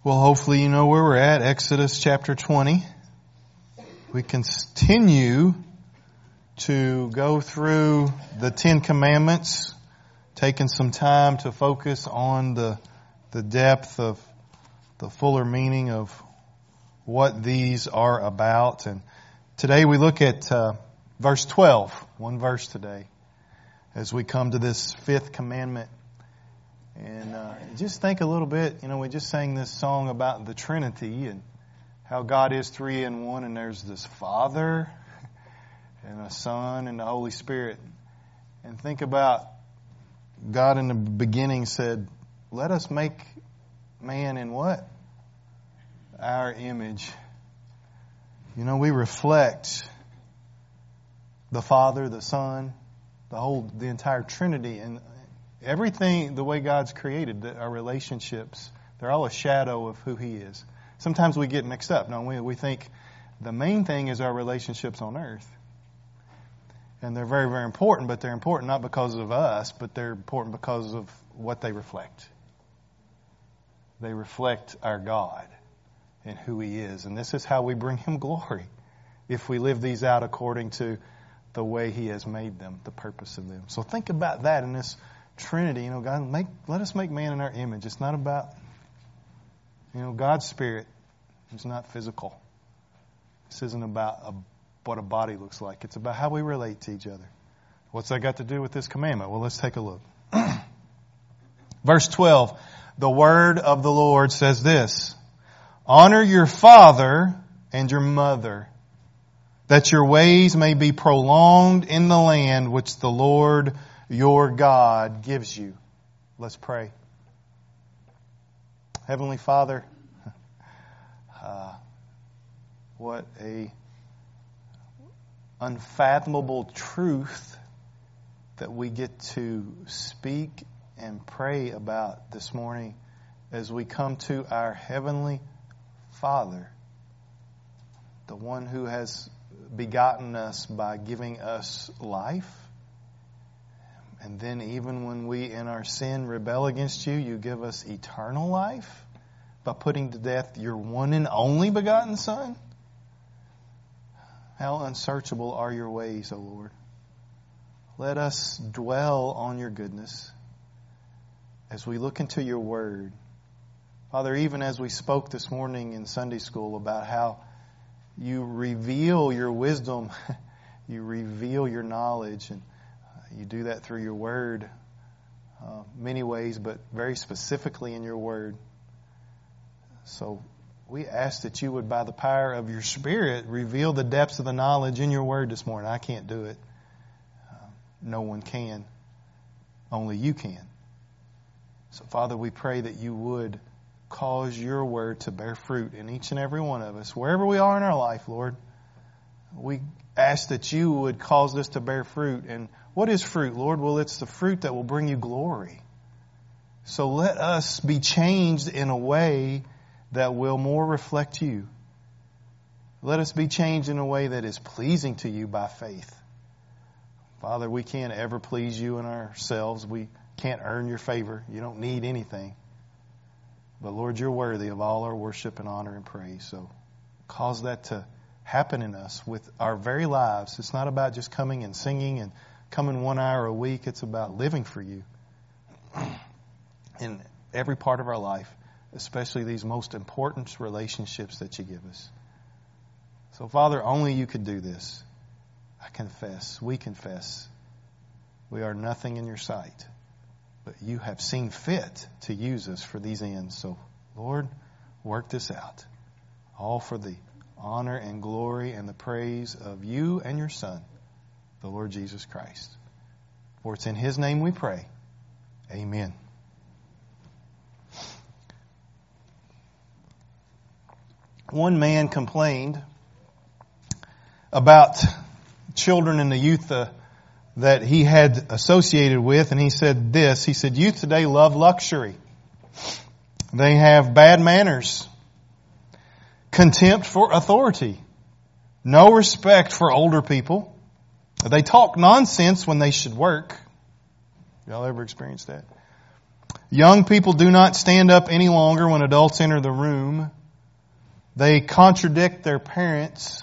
Well, hopefully you know where we're at, Exodus chapter 20. We continue to go through the Ten Commandments, taking some time to focus on the depth of the fuller meaning of what these are about. And today we look at verse 12, one verse today, as we come to this fifth commandment. And just think a little bit, we just sang this song about the Trinity and how God is three in one, and there's this Father and a Son and the Holy Spirit. And think about God in the beginning said, let us make man in what? Our image. We reflect the Father, the Son, the entire Trinity, and everything, the way God's created, our relationships, they're all a shadow of who He is. Sometimes we get mixed up. No, we think the main thing is our relationships on earth. And they're very, very important, but they're important not because of us, but they're important because of what they reflect. They reflect our God and who He is. And this is how we bring Him glory, if we live these out according to the way He has made them, the purpose of them. So think about that in this Trinity. God, let us make man in our image. It's not about, God's Spirit is not physical. This isn't about what a body looks like. It's about how we relate to each other. What's that got to do with this commandment? Well, let's take a look. Verse 12, the word of the Lord says this, honor your father and your mother, that your ways may be prolonged in the land which the Lord your God gives you. Let's pray. Heavenly Father, what a unfathomable truth that we get to speak and pray about this morning as we come to our Heavenly Father, the one who has begotten us by giving us life. And then even when we in our sin rebel against you, you give us eternal life by putting to death your one and only begotten Son. How unsearchable are your ways, O Lord. Let us dwell on your goodness as we look into your word. Father, even as we spoke this morning in Sunday school about how you reveal your wisdom, you reveal your knowledge, and you do that through your word, many ways, but very specifically in your word. So we ask that you would, by the power of your Spirit, reveal the depths of the knowledge in your word this morning. I can't do it. No one can. Only you can. So, Father, we pray that you would cause your word to bear fruit in each and every one of us, wherever we are in our life, Lord. We ask that you would cause this to bear fruit. And what is fruit, Lord? Well, it's the fruit that will bring you glory. So let us be changed in a way that will more reflect you. Let us be changed in a way that is pleasing to you by faith. Father, we can't ever please you in ourselves. We can't earn your favor. You don't need anything. But Lord, you're worthy of all our worship and honor and praise. So cause that to happen in us with our very lives. It's not about just coming and singing and coming 1 hour a week. It's about living for you in every part of our life, especially these most important relationships that you give us. So, Father, only you could do this. I confess, we confess, we are nothing in your sight, but you have seen fit to use us for these ends. So, Lord, work this out, all for the honor and glory and the praise of you and your Son, the Lord Jesus Christ. For it's in His name we pray. Amen. One man complained about children and the youth that he had associated with, and he said this. He said, youth today love luxury. They have bad manners, contempt for authority, no respect for older people. They talk nonsense when they should work. Y'all ever experienced that? Young people do not stand up any longer when adults enter the room. They contradict their parents,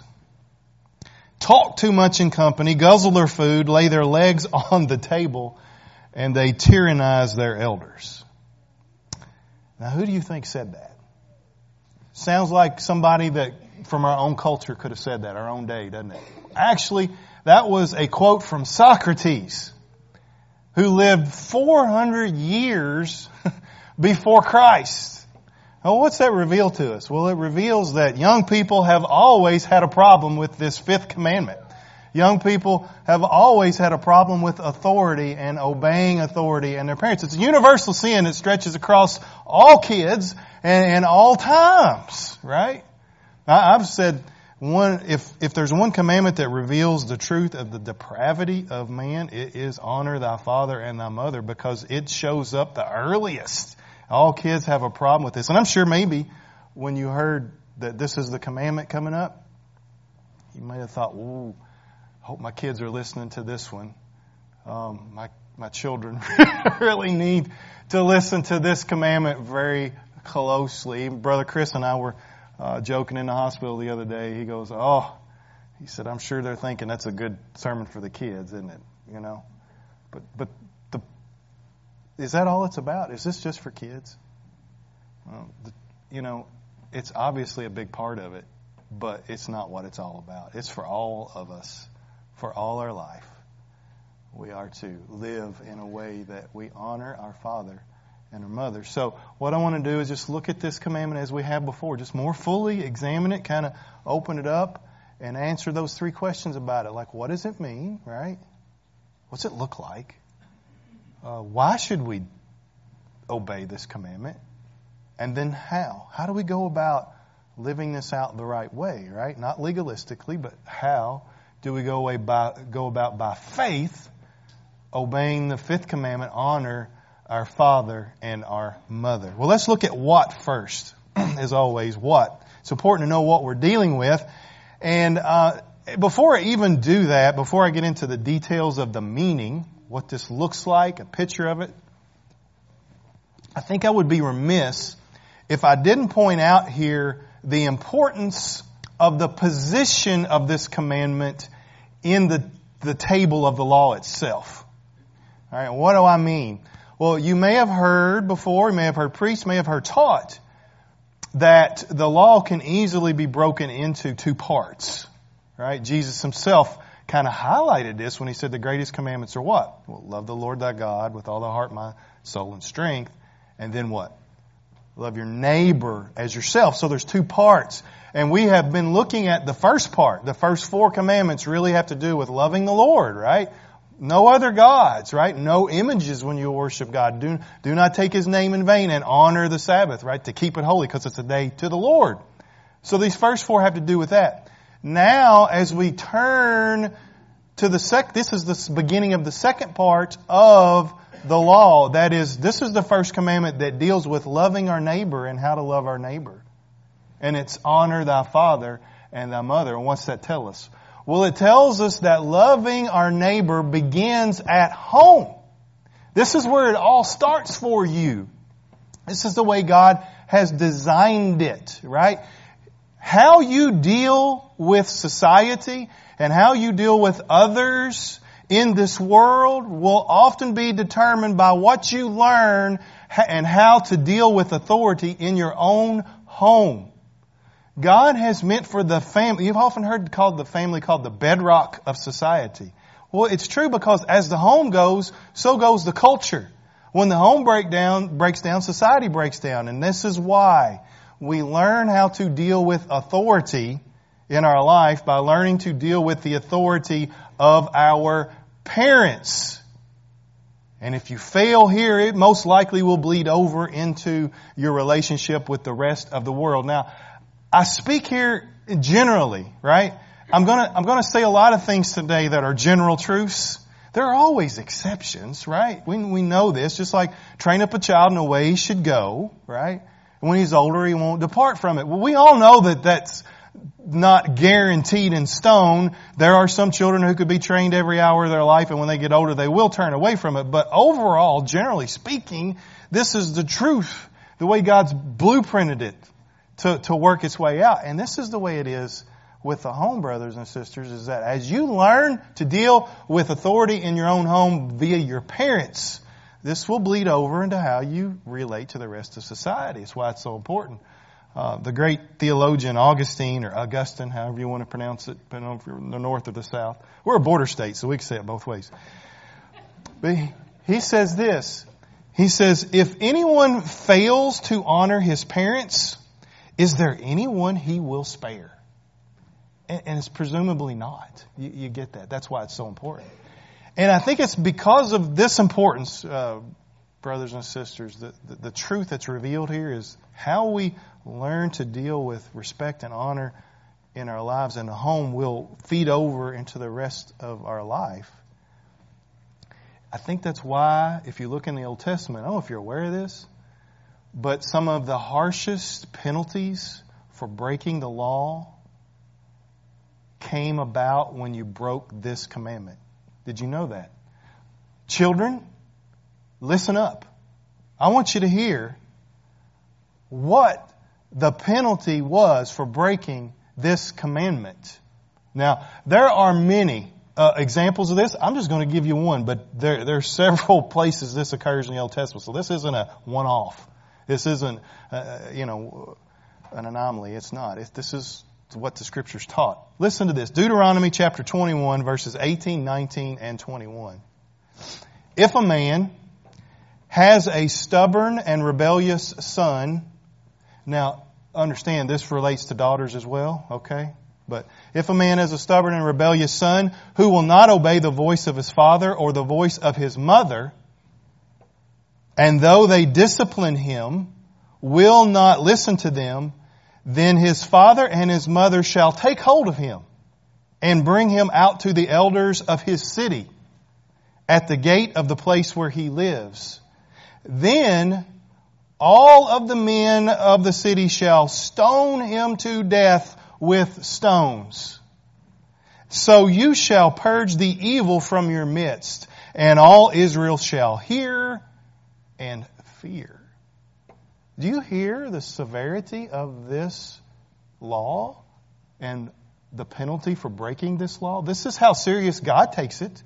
talk too much in company, guzzle their food, lay their legs on the table, and they tyrannize their elders. Now, who do you think said that? Sounds like somebody that from our own culture could have said that, our own day, doesn't it? Actually, that was a quote from Socrates, who lived 400 years before Christ. Well, what's that reveal to us? Well, it reveals that young people have always had a problem with this fifth commandment. Young people have always had a problem with authority and obeying authority and their parents. It's a universal sin that stretches across all kids and all times, right? I've said if there's one commandment that reveals the truth of the depravity of man, it is honor thy father and thy mother, because it shows up the earliest. All kids have a problem with this. And I'm sure maybe when you heard that this is the commandment coming up, you may have thought, ooh, I hope my kids are listening to this one. My children really need to listen to this commandment very closely. Brother Chris and I were joking in the hospital the other day. He goes, he said, I'm sure they're thinking that's a good sermon for the kids, isn't it? You know, but is that all it's about? Is this just for kids? Well, it's obviously a big part of it, but it's not what it's all about. It's for all of us, for all our life. We are to live in a way that we honor our father and our mother. So what I want to do is just look at this commandment as we have before, just more fully examine it, kind of open it up and answer those three questions about it. Like, what does it mean, right? What's it look like? Why should we obey this commandment? And then how? How do we go about living this out the right way, right? Not legalistically, but how do we go about by faith, obeying the fifth commandment, honor our father and our mother? Well, let's look at what first. As always, what. It's important to know what we're dealing with. And before I even do that, before I get into the details of the meaning, what this looks like, a picture of it, I think I would be remiss if I didn't point out here the importance of the position of this commandment in the table of the law itself. All right, what do I mean? Well, you may have heard before, you may have heard preached, may have heard taught that the law can easily be broken into two parts. Right? Jesus himself kind of highlighted this when he said the greatest commandments are what? Well, love the Lord thy God with all thy heart, mind, soul, and strength. And then what? Love your neighbor as yourself. So there's two parts. And we have been looking at the first part. The first four commandments really have to do with loving the Lord, right? No other gods, right? No images when you worship God. Do not take His name in vain, and honor the Sabbath, right? To keep it holy because it's a day to the Lord. So these first four have to do with that. Now, as we turn to this is the beginning of the second part of the law. That is, this is the first commandment that deals with loving our neighbor and how to love our neighbor. And it's honor thy father and thy mother. And what's that tell us? Well, it tells us that loving our neighbor begins at home. This is where it all starts for you. This is the way God has designed it, right? How you deal with society and how you deal with others in this world will often be determined by what you learn and how to deal with authority in your own home. God has meant for the family, you've often heard the family called the bedrock of society. Well, it's true because as the home goes, so goes the culture. When the home breaks down, society breaks down. And this is why we learn how to deal with authority in our life by learning to deal with the authority of our parents. And if you fail here, it most likely will bleed over into your relationship with the rest of the world. Now, I speak here generally, right? I'm gonna say a lot of things today that are general truths. There are always exceptions, right? We know this. Just like train up a child in the way he should go, right? And when he's older, he won't depart from it. Well, we all know that not guaranteed in stone. There are some children who could be trained every hour of their life, and when they get older, they will turn away from it. But overall, generally speaking, this is the truth, the way God's blueprinted it to work its way out. And this is the way it is with the home, brothers and sisters, is that as you learn to deal with authority in your own home via your parents, this will bleed over into how you relate to the rest of society. It's why it's so important. The great theologian Augustine, or Augustine, however you want to pronounce it, depending on if you're in the north or the south. We're a border state, so we can say it both ways. But he says this. He says, if anyone fails to honor his parents, is there anyone he will spare? And it's presumably not. You get that. That's why it's so important. And I think it's because of this importance, brothers and sisters, the truth that's revealed here is how we learn to deal with respect and honor in our lives and the home will feed over into the rest of our life. I think that's why, if you look in the Old Testament, I don't know if you're aware of this, but some of the harshest penalties for breaking the law came about when you broke this commandment. Did you know that? Children, listen up. I want you to hear what the penalty was for breaking this commandment. Now, there are many examples of this. I'm just going to give you one, but there are several places this occurs in the Old Testament. So this isn't a one-off. This isn't, an anomaly. It's not. This is what the Scriptures taught. Listen to this. Deuteronomy chapter 21, verses 18, 19, and 21. If a man has a stubborn and rebellious son, now understand this relates to daughters as well, okay? But if a man has a stubborn and rebellious son who will not obey the voice of his father or the voice of his mother, and though they discipline him, will not listen to them, then his father and his mother shall take hold of him and bring him out to the elders of his city at the gate of the place where he lives. Then all of the men of the city shall stone him to death with stones. So you shall purge the evil from your midst, and all Israel shall hear and fear. Do you hear the severity of this law and the penalty for breaking this law? This is how serious God takes it.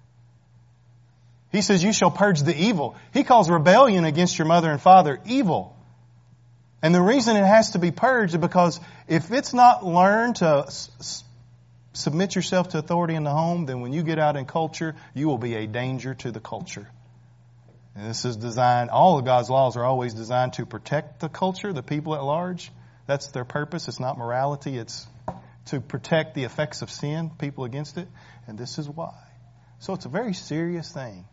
He says, you shall purge the evil. He calls rebellion against your mother and father evil. And the reason it has to be purged is because if it's not learned to submit yourself to authority in the home, then when you get out in culture, you will be a danger to the culture. And this is designed, all of God's laws are always designed to protect the culture, the people at large. That's their purpose. It's not morality. It's to protect the effects of sin, people against it. And this is why. So it's a very serious thing.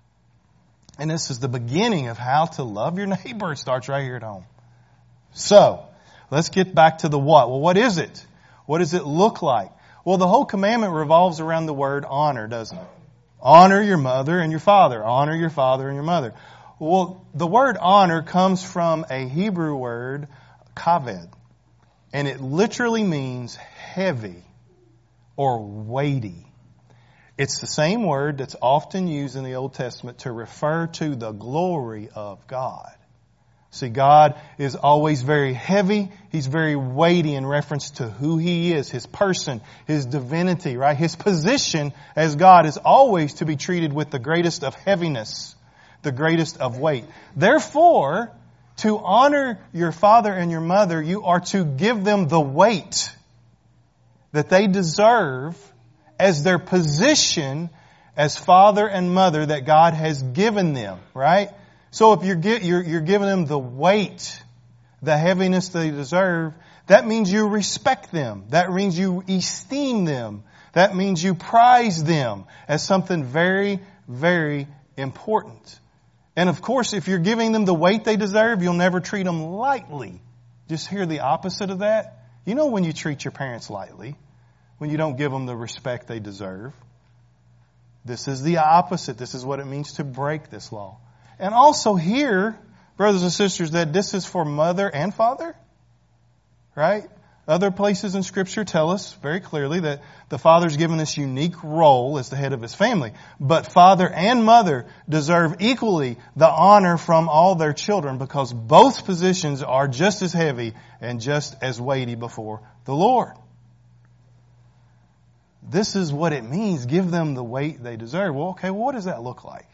And this is the beginning of how to love your neighbor. It starts right here at home. So, let's get back to the what. Well, what is it? What does it look like? Well, the whole commandment revolves around the word honor, doesn't it? Honor your mother and your father. Honor your father and your mother. Well, the word honor comes from a Hebrew word, kaved. And it literally means heavy or weighty. It's the same word that's often used in the Old Testament to refer to the glory of God. See, God is always very heavy. He's very weighty in reference to who He is, His person, His divinity, right? His position as God is always to be treated with the greatest of heaviness, the greatest of weight. Therefore, to honor your father and your mother, you are to give them the weight that they deserve as their position as father and mother that God has given them, right? So if you're giving them the weight, the heaviness they deserve, that means you respect them. That means you esteem them. That means you prize them as something very, very important. And of course, if you're giving them the weight they deserve, you'll never treat them lightly. Just hear the opposite of that. You know when you treat your parents lightly, when you don't give them the respect they deserve. This is the opposite. This is what it means to break this law. And also here, brothers and sisters, that this is for mother and father, right? Other places in Scripture tell us very clearly that the father's given this unique role as the head of his family. But father and mother deserve equally the honor from all their children because both positions are just as heavy and just as weighty before the Lord. This is what it means. Give them the weight they deserve. Well, okay, what does that look like?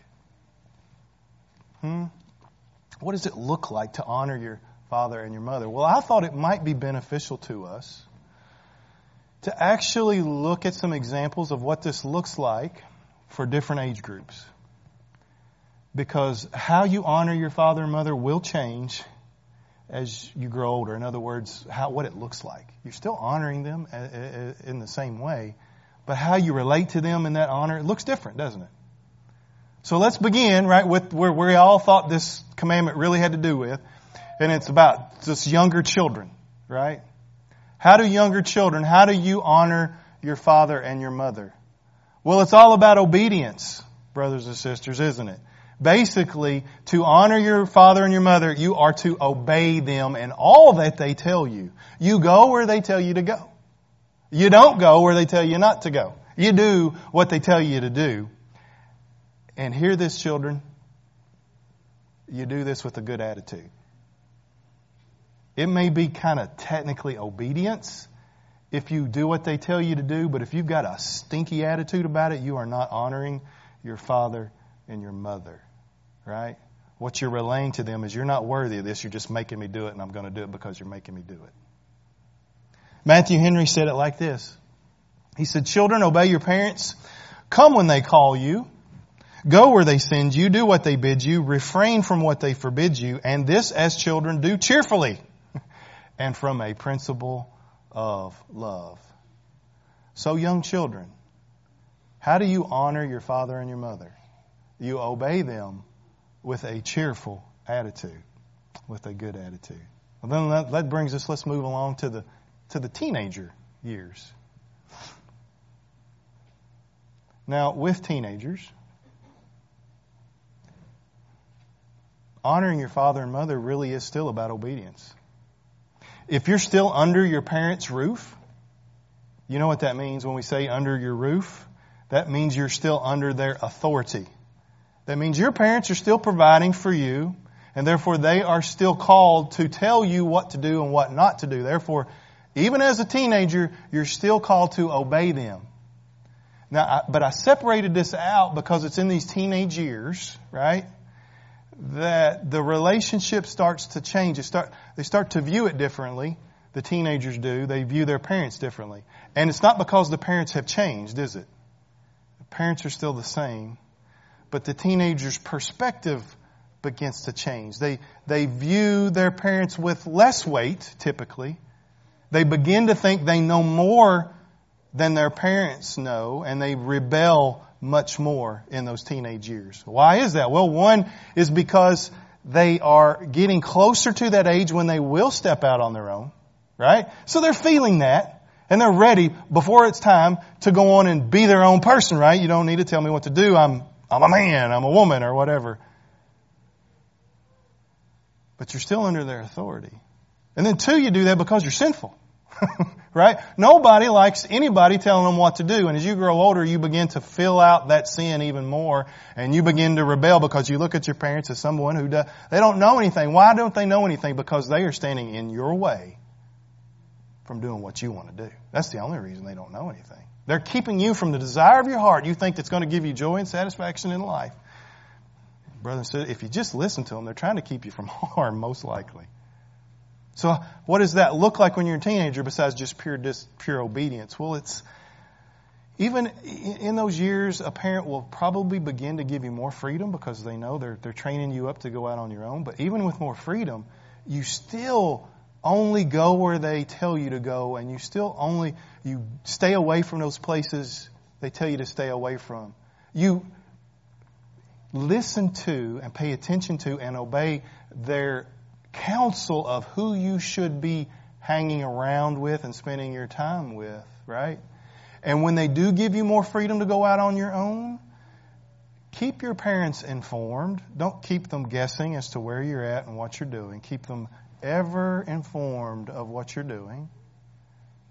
What does it look like to honor your father and your mother? Well, I thought it might be beneficial to us to actually look at some examples of what this looks like for different age groups. Because how you honor your father and mother will change as you grow older. In other words, what it looks like. You're still honoring them in the same way, but how you relate to them in that honor, it looks different, doesn't it? So let's begin, right, with where we all thought this commandment really had to do with. And it's about just younger children, right? How do you honor your father and your mother? Well, it's all about obedience, brothers and sisters, isn't it? Basically, to honor your father and your mother, you are to obey them in all that they tell you. You go where they tell you to go. You don't go where they tell you not to go. You do what they tell you to do. And hear this, children. You do this with a good attitude. It may be kind of technically obedience if you do what they tell you to do, but if you've got a stinky attitude about it, you are not honoring your father and your mother, right? What you're relaying to them is you're not worthy of this, you're just making me do it, and I'm going to do it because you're making me do it. Matthew Henry said it like this. He said, "Children, obey your parents. Come when they call you. Go where they send you. Do what they bid you. Refrain from what they forbid you. And this, as children, do cheerfully and from a principle of love." So, young children, how do you honor your father and your mother? You obey them with a cheerful attitude, with a good attitude. Well, then that brings us, let's move along to the teenager years. Now, with teenagers, honoring your father and mother really is still about obedience. If you're still under your parents' roof, you know what that means when we say under your roof? That means you're still under their authority. That means your parents are still providing for you, and therefore they are still called to tell you what to do and what not to do. Therefore, even as a teenager, you're still called to obey them. Now, but I separated this out because it's in these teenage years, right? That the relationship starts to change. They start to view it differently. The teenagers do. They view their parents differently. And it's not because the parents have changed, is it? The parents are still the same. But the teenager's perspective begins to change. They view their parents with less weight, typically. They begin to think they know more than their parents know, and they rebel much more in those teenage years. Why is that? Well, one is because they are getting closer to that age when they will step out on their own, right? So they're feeling that, and they're ready before it's time to go on and be their own person, right? You don't need to tell me what to do. I'm a man, I'm a woman, or whatever. But you're still under their authority. And then two, you do that because you're sinful. Right? Nobody likes anybody telling them what to do. And as you grow older, you begin to fill out that sin even more. And you begin to rebel because you look at your parents as someone who they don't know anything. Why don't they know anything? Because they are standing in your way from doing what you want to do. That's the only reason they don't know anything. They're keeping you from the desire of your heart. You think that's going to give you joy and satisfaction in life. Brother and sister, if you just listen to them, they're trying to keep you from harm, most likely. So what does that look like when you're a teenager besides just pure obedience? Well, it's even in those years, a parent will probably begin to give you more freedom because they know they're training you up to go out on your own. But even with more freedom, you still only go where they tell you to go, and you stay away from those places they tell you to stay away from. You listen to and pay attention to and obey their counsel of who you should be hanging around with and spending your time with, right? And when they do give you more freedom to go out on your own, keep your parents informed. Don't keep them guessing as to where you're at and what you're doing. Keep them ever informed of what you're doing.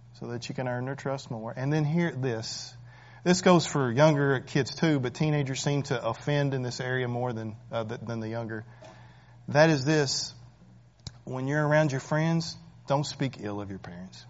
so that you can earn their trust more. And then hear this. This goes for younger kids too, but teenagers seem to offend in this area more than the younger. That is this. When you're around your friends, don't speak ill of your parents.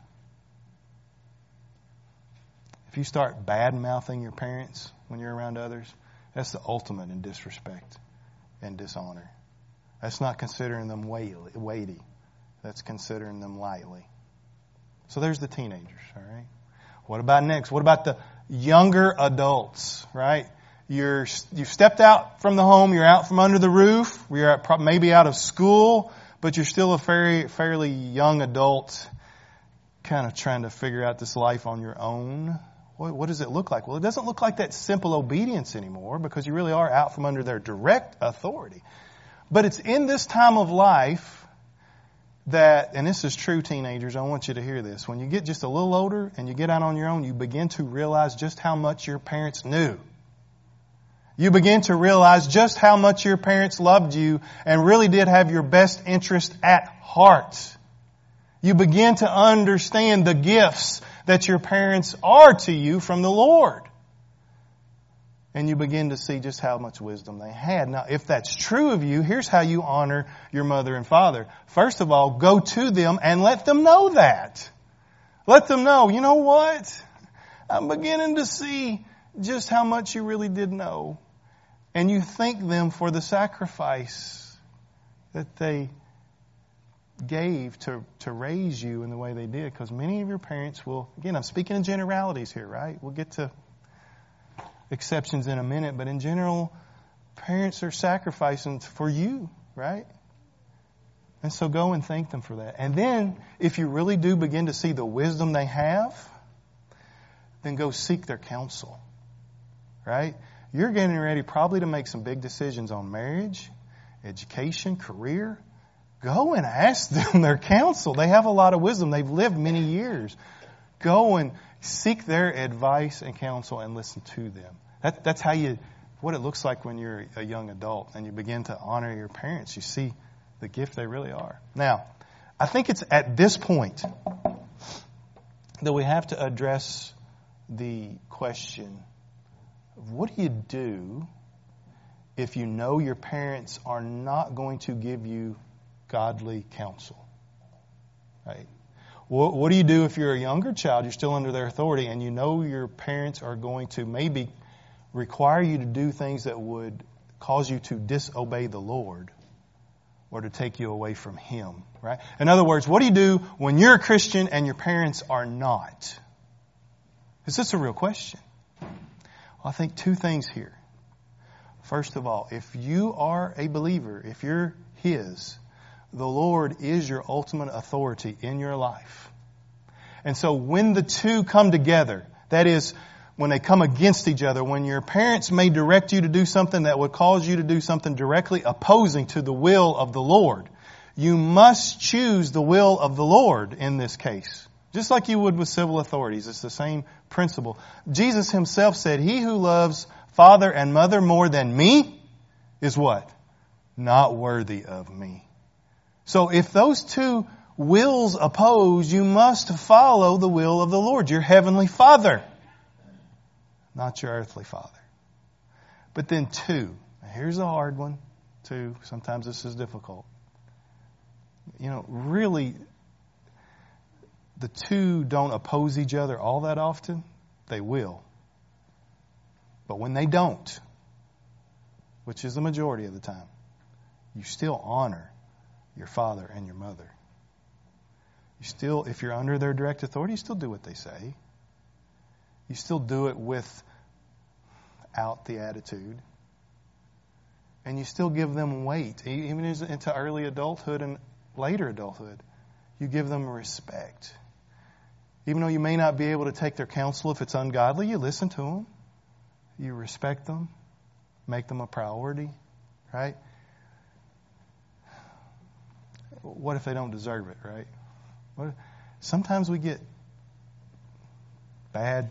If you start bad-mouthing your parents when you're around others, that's the ultimate in disrespect and dishonor. That's not considering them weighty. That's considering them lightly. So there's the teenagers, all right? What about next? What about the younger adults, right? You've stepped out from the home. You're out from under the roof. You're maybe out of school, but you're still a fairly young adult, kind of trying to figure out this life on your own. What does it look like? Well, it doesn't look like that simple obedience anymore because you really are out from under their direct authority. But it's in this time of life that, and this is true, teenagers, I want you to hear this. When you get just a little older and you get out on your own, you begin to realize just how much your parents knew. You begin to realize just how much your parents loved you and really did have your best interest at heart. You begin to understand the gifts that your parents are to you from the Lord. And you begin to see just how much wisdom they had. Now, if that's true of you, here's how you honor your mother and father. First of all, go to them and let them know that. Let them know, you know what? I'm beginning to see just how much you really did know. And you thank them for the sacrifice that they gave to raise you in the way they did. Because many of your parents will, again, I'm speaking in generalities here, right? We'll get to exceptions in a minute, but in general, parents are sacrificing for you, right? And so go and thank them for that. And then, if you really do begin to see the wisdom they have, then go seek their counsel, right? You're getting ready probably to make some big decisions on marriage, education, career. Go and ask them their counsel. They have a lot of wisdom. They've lived many years. Go and seek their advice and counsel and listen to them. That's what it looks like when you're a young adult and you begin to honor your parents. You see the gift they really are. Now, I think it's at this point that we have to address the question of what do you do if you know your parents are not going to give you godly counsel? Right? What do you do if you're a younger child, you're still under their authority, and you know your parents are going to maybe require you to do things that would cause you to disobey the Lord or to take you away from Him, right? In other words, what do you do when you're a Christian and your parents are not? Is this a real question? Well, I think two things here. First of all, if you are a believer, if you're His, the Lord is your ultimate authority in your life. And so when the two come together, that is, when they come against each other, when your parents may direct you to do something that would cause you to do something directly opposing to the will of the Lord, you must choose the will of the Lord in this case. Just like you would with civil authorities. It's the same principle. Jesus Himself said, "He who loves father and mother more than me is" what? "Not worthy of me." So if those two wills oppose, you must follow the will of the Lord, your heavenly Father, not your earthly father. But then two, here's a hard one, two, sometimes this is difficult. Really, the two don't oppose each other all that often. They will. But when they don't, which is the majority of the time, you still honor your father and your mother. You still, if you're under their direct authority, you still do what they say. You still do it without the attitude. And you still give them weight, even into early adulthood and later adulthood. You give them respect. Even though you may not be able to take their counsel if it's ungodly, you listen to them. You respect them. Make them a priority, right? What if they don't deserve it, right? Sometimes we get bad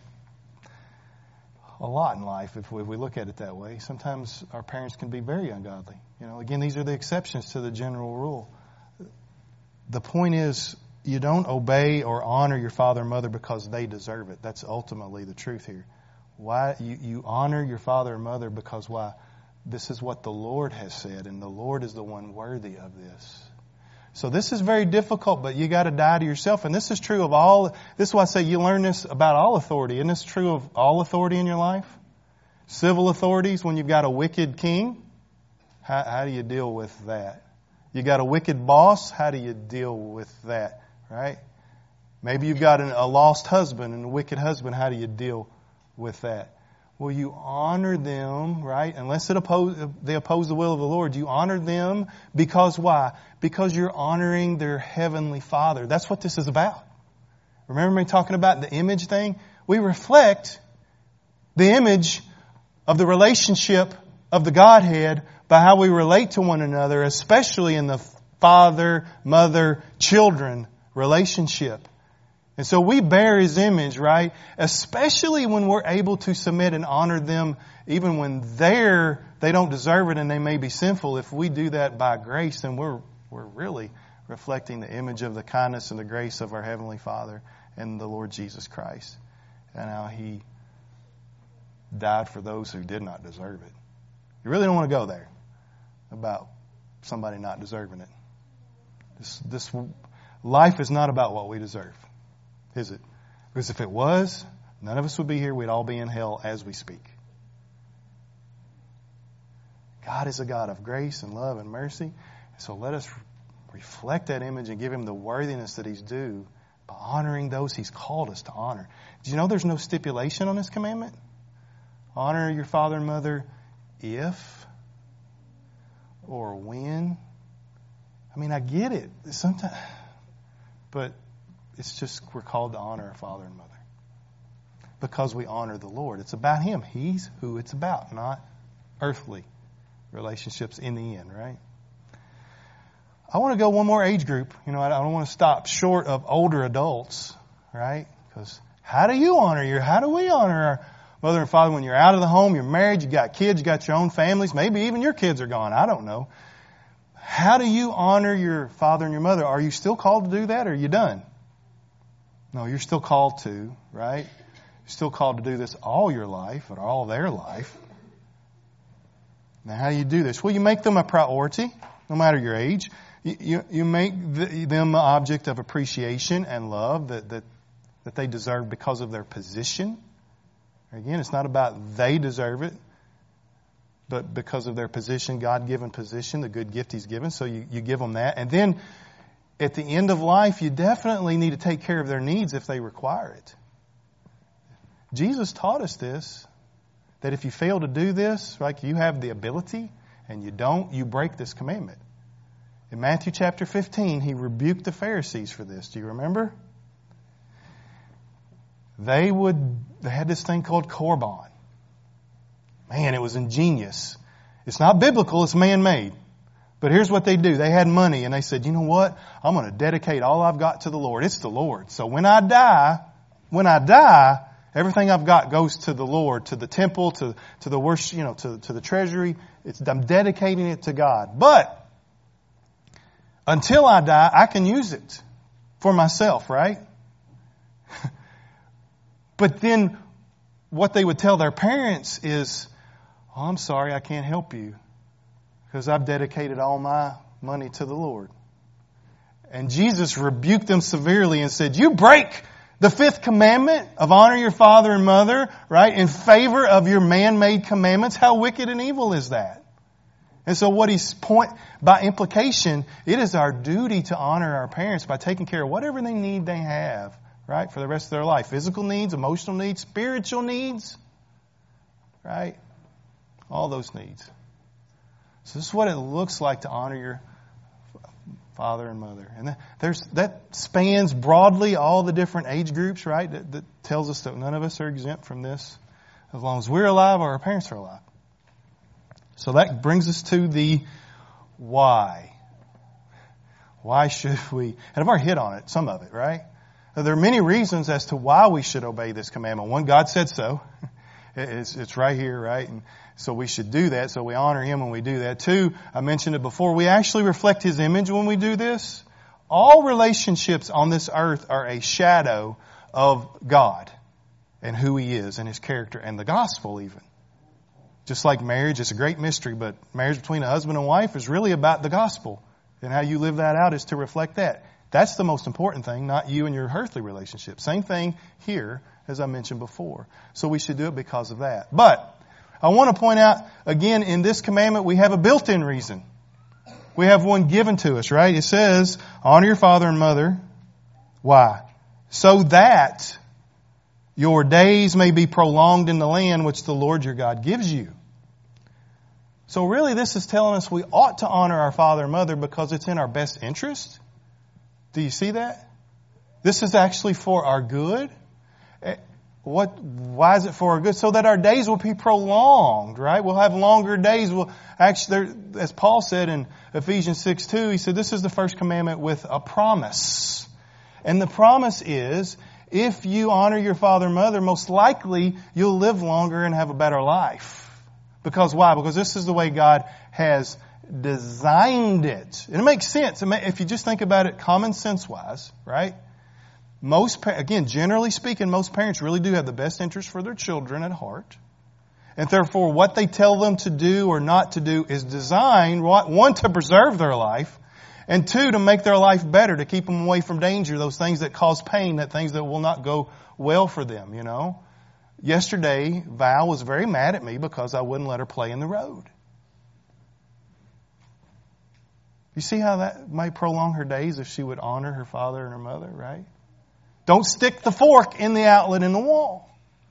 a lot in life if we look at it that way. Sometimes our parents can be very ungodly. Again, these are the exceptions to the general rule. The point is, you don't obey or honor your father and mother because they deserve it. That's ultimately the truth here. Why you honor your father and mother because why? This is what the Lord has said, and the Lord is the one worthy of this. So this is very difficult, but you got to die to yourself. And this is true of all. This is why I say you learn this about all authority. Isn't this true of all authority in your life? Civil authorities, when you've got a wicked king, how do you deal with that? You got a wicked boss, how do you deal with that? Right? Maybe you've got a lost husband and a wicked husband, how do you deal with that? Well, you honor them, right? Unless they oppose the will of the Lord, you honor them because why? Because you're honoring their heavenly Father. That's what this is about. Remember me talking about the image thing? We reflect the image of the relationship of the Godhead by how we relate to one another, especially in the father, mother, children relationship. And so we bear His image, right? Especially when we're able to submit and honor them even when they don't deserve it and they may be sinful. If we do that by grace, then we're really reflecting the image of the kindness and the grace of our Heavenly Father and the Lord Jesus Christ. And how He died for those who did not deserve it. You really don't want to go there about somebody not deserving it. This life is not about what we deserve. Is it? Because if it was, none of us would be here. We'd all be in hell as we speak. God is a God of grace and love and mercy. So let us reflect that image and give Him the worthiness that He's due by honoring those He's called us to honor. Do you know there's no stipulation on this commandment? Honor your father and mother if or when. I mean, I get it. Sometimes, but it's just we're called to honor our father and mother because we honor the Lord. It's about Him. He's who it's about, not earthly relationships in the end, right? I want to go one more age group. I don't want to stop short of older adults, right? Because how do we honor our mother and father when you're out of the home, you're married, you got kids, you got your own families, maybe even your kids are gone, I don't know. How do you honor your father and your mother? Are you still called to do that or are you done? No, you're still called to, right? You're still called to do this all your life or all their life. Now, how do you do this? Well, you make them a priority, no matter your age. You make them an object of appreciation and love that they deserve because of their position. Again, it's not about they deserve it, but because of their position, God-given position, the good gift He's given. So you give them that. And then at the end of life, you definitely need to take care of their needs if they require it. Jesus taught us this, that if you fail to do this, like you have the ability and you don't, you break this commandment. In Matthew chapter 15, He rebuked the Pharisees for this. Do you remember? They had this thing called Korban. Man, it was ingenious. It's not biblical, it's man-made. But here's what they do. They had money and they said, you know what? I'm going to dedicate all I've got to the Lord. It's the Lord. So when I die, everything I've got goes to the Lord, to the temple, to the worship, to the treasury. I'm dedicating it to God. But until I die, I can use it for myself, right? But then what they would tell their parents is, oh, I'm sorry, I can't help you because I've dedicated all my money to the Lord. And Jesus rebuked them severely and said, you break the fifth commandment of honor your father and mother, right, in favor of your man-made commandments. How wicked and evil is that? And so what He's by implication, it is our duty to honor our parents by taking care of whatever need they have, right, for the rest of their life. Physical needs, emotional needs, spiritual needs, right? All those needs. So this is what it looks like to honor your father and mother. And that spans broadly all the different age groups, right? That tells us that none of us are exempt from this as long as we're alive or our parents are alive. So that brings us to the why. Why should we? And I've already hit on it, some of it, right? There are many reasons as to why we should obey this commandment. One, God said so. It's right here, right? And so we should do that. So we honor Him when we do that. Two, I mentioned it before, we actually reflect His image when we do this. All relationships on this earth are a shadow of God and who He is and His character and the gospel even. Just like marriage, it's a great mystery, but marriage between a husband and wife is really about the gospel. And how you live that out is to reflect that. That's the most important thing, not you and your earthly relationship. Same thing here, as I mentioned before. So we should do it because of that. But I want to point out, again, in this commandment, we have a built-in reason. We have one given to us, right? It says, honor your father and mother. Why? So that your days may be prolonged in the land which the Lord your God gives you. So really this is telling us we ought to honor our father and mother because it's in our best interest. Do you see that? This is actually for our good. Why is it for our good? So that our days will be prolonged, right? We'll have longer days. We'll actually, as Paul said in Ephesians 6:2, he said this is the first commandment with a promise. And the promise is, if you honor your father and mother, most likely you'll live longer and have a better life. Because why? Because this is the way God has designed it. And it makes sense. If you just think about it common sense wise, right? Again, generally speaking, most parents really do have the best interest for their children at heart. And therefore, what they tell them to do or not to do is designed, one, to preserve their life, and two, to make their life better, to keep them away from danger, those things that cause pain, that things that will not go well for them, you know. Yesterday, Val was very mad at me because I wouldn't let her play in the road. You see how that might prolong her days if she would honor her father and her mother, right? Don't stick the fork in the outlet in the wall.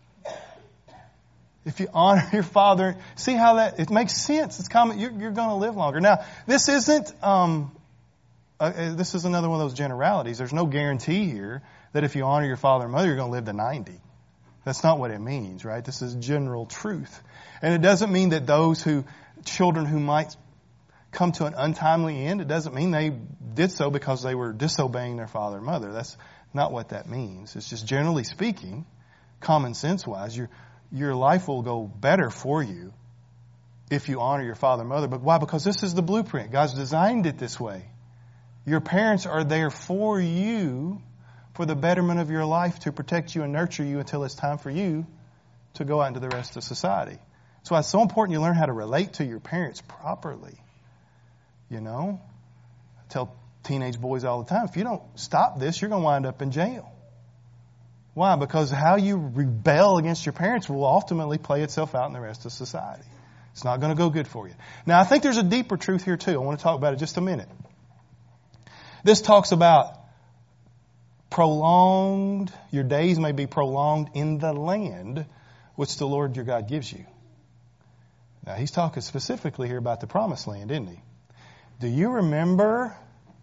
If you honor your father, see how it makes sense. It's common. You're going to live longer. Now, this isn't. This is another one of those generalities. There's no guarantee here that if you honor your father and mother, you're going to live to 90. That's not what it means, right? This is general truth, and it doesn't mean that children who might come to an untimely end, it doesn't mean they did so because they were disobeying their father and mother. That's not what that means. It's just generally speaking, common sense wise, your life will go better for you if you honor your father and mother. But why? Because this is the blueprint. God's designed it this way. Your parents are there for you, for the betterment of your life, to protect you and nurture you until it's time for you to go out into the rest of society. That's why it's so important you learn how to relate to your parents properly. You know? I tell teenage boys all the time, if you don't stop this, you're going to wind up in jail. Why? Because how you rebel against your parents will ultimately play itself out in the rest of society. It's not going to go good for you. Now, I think there's a deeper truth here too. I want to talk about it just a minute. This talks about your days may be prolonged in the land which the Lord your God gives you. Now, he's talking specifically here about the promised land, isn't he? Do you remember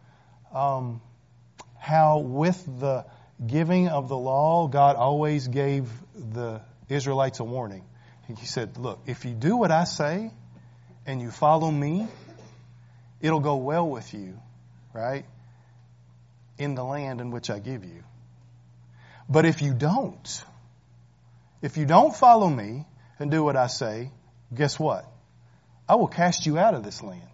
how with the giving of the law, God always gave the Israelites a warning? He said, look, if you do what I say and you follow me, it'll go well with you, right? In the land in which I give you. But if you don't follow me and do what I say, guess what? I will cast you out of this land.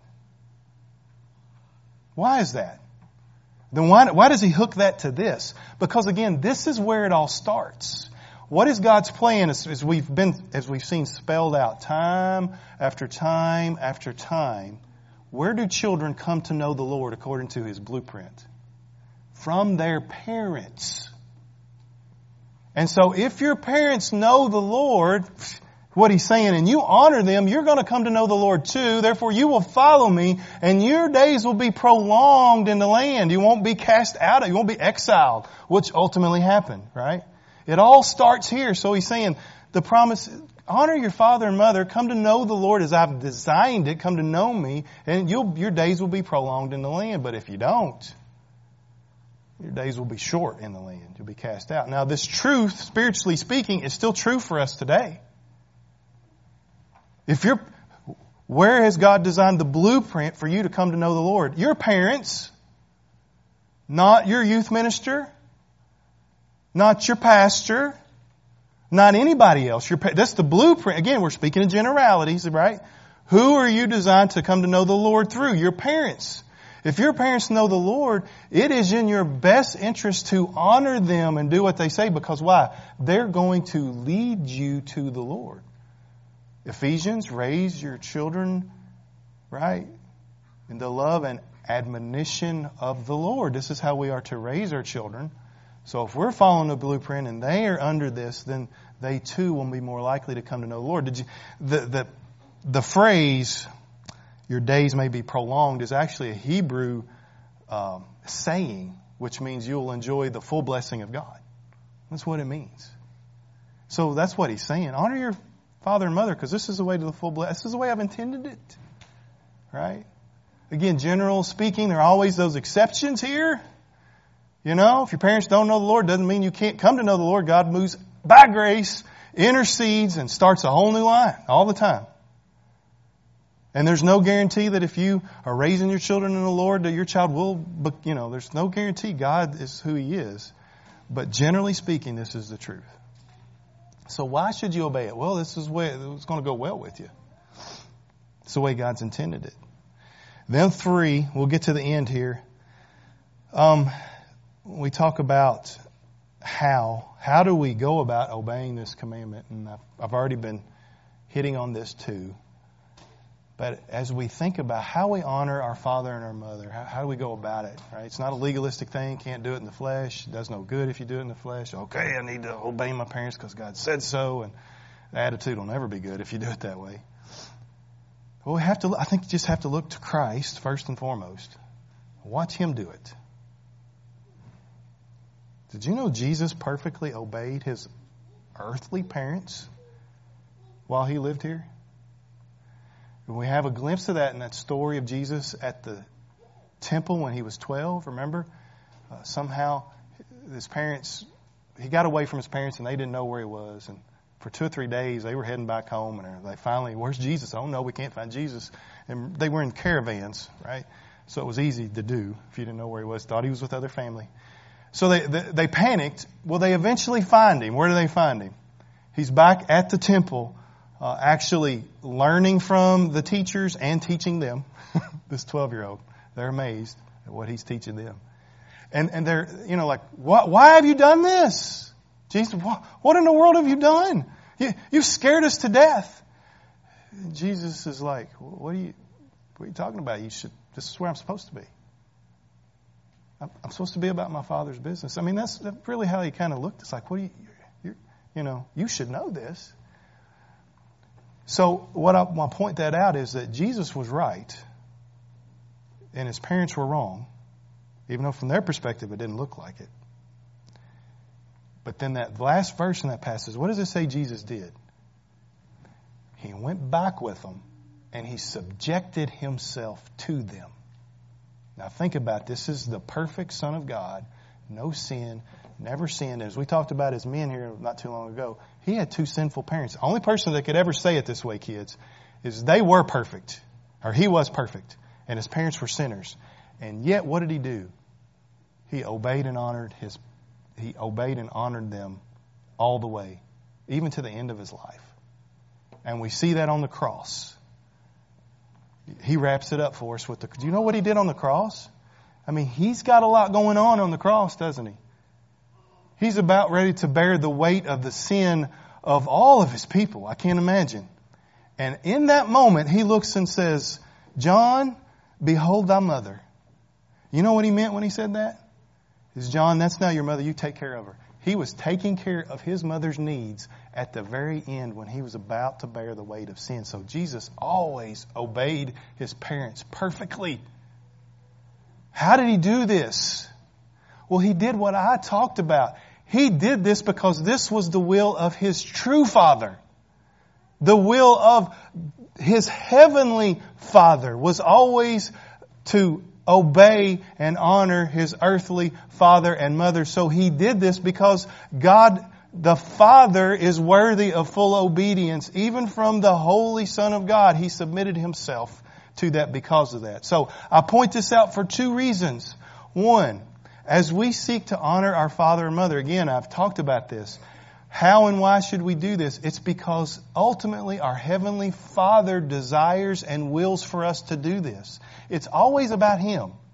Why is that? Then why does he hook that to this? Because again, this is where it all starts. What is God's plan as we've seen spelled out time after time after time? Where do children come to know the Lord according to His blueprint? From their parents. And so if your parents know the Lord, what He's saying, and you honor them, you're going to come to know the Lord too. Therefore, you will follow me, and your days will be prolonged in the land. You won't be cast out. You won't be exiled, which ultimately happened, right? It all starts here. So He's saying the promise, honor your father and mother, come to know the Lord as I've designed it, come to know me, and your days will be prolonged in the land. But if you don't, your days will be short in the land. You'll be cast out. Now, this truth, spiritually speaking, is still true for us today. Where has God designed the blueprint for you to come to know the Lord? Your parents, not your youth minister, not your pastor, not anybody else. That's the blueprint. Again, we're speaking in generalities, right? Who are you designed to come to know the Lord through? Your parents. If your parents know the Lord, it is in your best interest to honor them and do what they say, because why? They're going to lead you to the Lord. Ephesians, raise your children, right, in the love and admonition of the Lord. This is how we are to raise our children. So if we're following the blueprint and they are under this, then they too will be more likely to come to know the Lord. The phrase, your days may be prolonged, is actually a Hebrew saying, which means you'll enjoy the full blessing of God. That's what it means. So that's what he's saying. Honor your father and mother, because this is the way to the full blessing. This is the way I've intended it. Right? Again, general speaking, there are always those exceptions here. You know, if your parents don't know the Lord, doesn't mean you can't come to know the Lord. God moves by grace, intercedes, and starts a whole new line all the time. And there's no guarantee that if you are raising your children in the Lord, that your child will, there's no guarantee God is who He is. But generally speaking, this is the truth. So why should you obey it? Well, this is the way it's going to go well with you. It's the way God's intended it. Then 3, we'll get to the end here. We talk about how do we go about obeying this commandment? And I've already been hitting on this too. But as we think about how we honor our father and our mother, how do we go about it? Right? It's not a legalistic thing. Can't do it in the flesh. It does no good if you do it in the flesh. Okay, I need to obey my parents because God said so. And the attitude will never be good if you do it that way. Well, I think you just have to look to Christ first and foremost. Watch Him do it. Did you know Jesus perfectly obeyed His earthly parents while He lived here? And we have a glimpse of that in that story of Jesus at the temple when He was 12. Remember? Somehow His parents, He got away from His parents and they didn't know where He was. And for 2 or 3 days they were heading back home, and they finally, where's Jesus? Oh no, we can't find Jesus. And they were in caravans, right? So it was easy to do if you didn't know where He was. Thought He was with other family. So they panicked. Well, they eventually find Him. Where do they find Him? He's back at the temple, actually learning from the teachers and teaching them. This 12-year-old. They're amazed at what He's teaching them. And they're, like, why have you done this? Jesus, what in the world have you done? You scared us to death. And Jesus is like, what are you talking about? This is where I'm supposed to be. I'm supposed to be about my Father's business. I mean, that's really how He kind of looked. It's like, you should know this. So what I want to point that out is that Jesus was right and His parents were wrong, even though from their perspective it didn't look like it. But then that last verse in that passage, what does it say Jesus did? He went back with them and He subjected Himself to them. Now think about this. This is the perfect Son of God. No sin. Never sinned. As we talked about as men here not too long ago, He had 2 sinful parents. The only person that could ever say it this way, kids, is they were perfect. Or He was perfect. And His parents were sinners. And yet what did He do? He obeyed and honored them all the way. Even to the end of His life. And we see that on the cross. He wraps it up for us with do you know what He did on the cross? I mean, He's got a lot going on the cross, doesn't He? He's about ready to bear the weight of the sin of all of His people. I can't imagine. And in that moment, He looks and says, John, behold thy mother. You know what He meant when He said that? Is John, that's now your mother. You take care of her. He was taking care of His mother's needs at the very end when He was about to bear the weight of sin. So Jesus always obeyed His parents perfectly. How did He do this? Well, He did what I talked about. He did this because this was the will of His true Father. The will of His heavenly Father was always to obey and honor His earthly father and mother. So He did this because God, the Father, is worthy of full obedience. Even from the Holy Son of God, He submitted Himself to that because of that. So I point this out for 2 reasons. One, as we seek to honor our father and mother, again, I've talked about this. How and why should we do this? It's because ultimately our Heavenly Father desires and wills for us to do this. It's always about Him.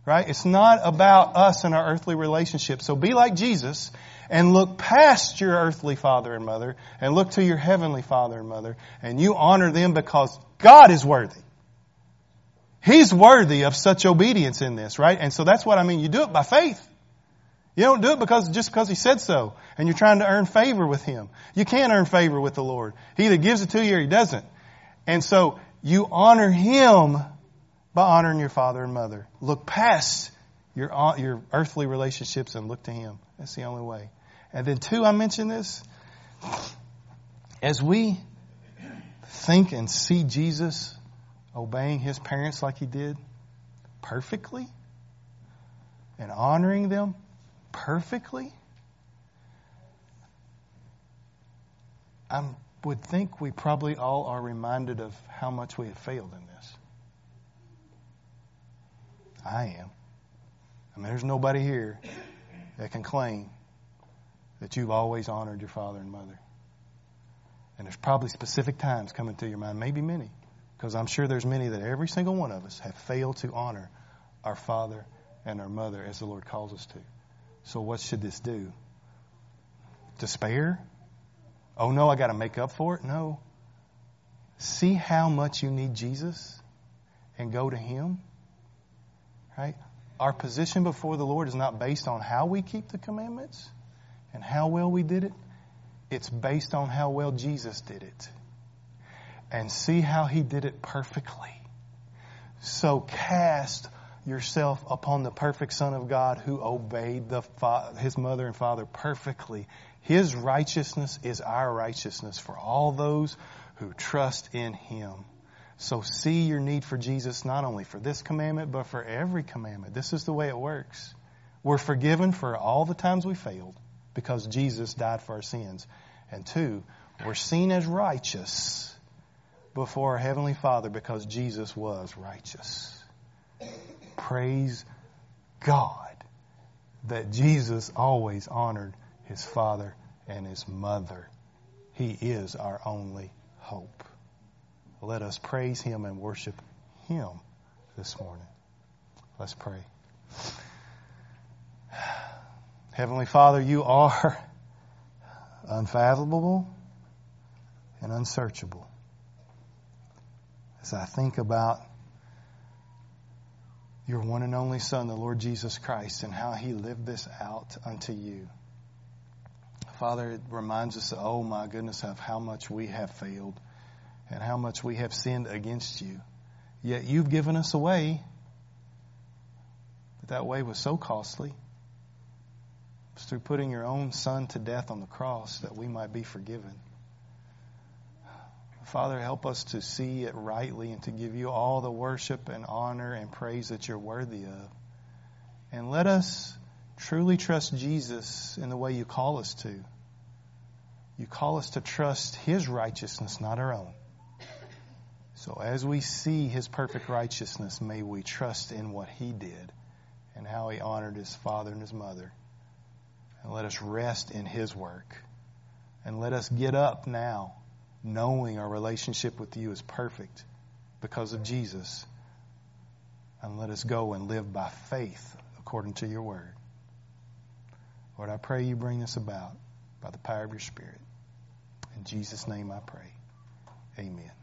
Right? It's not about us and our earthly relationship. So be like Jesus and look past your earthly father and mother and look to your heavenly father and mother, and you honor them because God is worthy. He's worthy of such obedience in this, right? And so that's what I mean. You do it by faith. You don't do it just because He said so and you're trying to earn favor with Him. You can't earn favor with the Lord. He either gives it to you or He doesn't. And so you honor Him by honoring your father and mother. Look past your earthly relationships and look to Him. That's the only way. And then 2, I mentioned this. As we think and see Jesus obeying His parents like He did perfectly and honoring them perfectly, I would think we probably all are reminded of how much we have failed in this. I am. I mean, there's nobody here that can claim that you've always honored your father and mother. And there's probably specific times coming to your mind, maybe many, because I'm sure there's many that every single one of us have failed to honor our father and our mother as the Lord calls us to. So what should this do? Despair? Oh no, I got to make up for it? No. See how much you need Jesus and go to Him. Right? Our position before the Lord is not based on how we keep the commandments and how well we did it. It's based on how well Jesus did it. And see how He did it perfectly. So cast yourself upon the perfect Son of God who obeyed His mother and father perfectly. His righteousness is our righteousness for all those who trust in Him. So see your need for Jesus not only for this commandment, but for every commandment. This is the way it works. We're forgiven for all the times we failed because Jesus died for our sins. And 2, we're seen as righteous before our Heavenly Father because Jesus was righteous. Praise God that Jesus always honored His father and His mother. He is our only hope. Let us praise Him and worship Him this morning. Let's pray. Heavenly Father, You are unfathomable and unsearchable. As I think about Your one and only Son, the Lord Jesus Christ, and how He lived this out unto You. Father, it reminds us, oh my goodness, of how much we have failed and how much we have sinned against You. Yet You've given us a way, but that way was so costly. It was through putting Your own Son to death on the cross that we might be forgiven. Father, help us to see it rightly and to give You all the worship and honor and praise that You're worthy of. And let us truly trust Jesus in the way You call us to. You call us to trust His righteousness, not our own. So as we see His perfect righteousness, may we trust in what He did and how He honored His father and His mother. And let us rest in His work. And let us get up now knowing our relationship with You is perfect because of Jesus. And let us go and live by faith according to Your word. Lord, I pray You bring this about by the power of Your Spirit. In Jesus' name I pray. Amen.